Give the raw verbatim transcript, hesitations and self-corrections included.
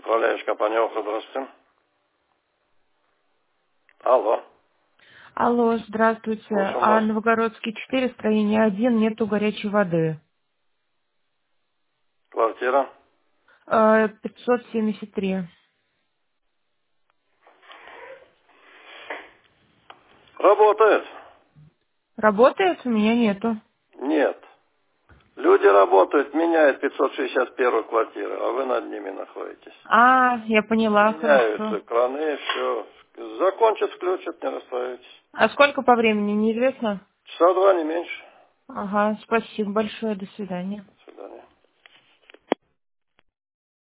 Управляющая компания «Охра», здравствуйте. Алло. Алло, здравствуйте. Слушаем А вас. Новогородский четыре, строение один, нету горячей воды. Квартира. Э, пятьсот семьдесят три. Работает? Работает? У меня нету. Нет. Люди работают, меняют пятьсот шестьдесят первую квартиру, а вы над ними находитесь. А, я поняла, Меняются хорошо. краны, все. Закончат, включат, не расстраивайтесь. А сколько по времени, неизвестно? Часа два, не меньше. Ага, спасибо большое, до свидания.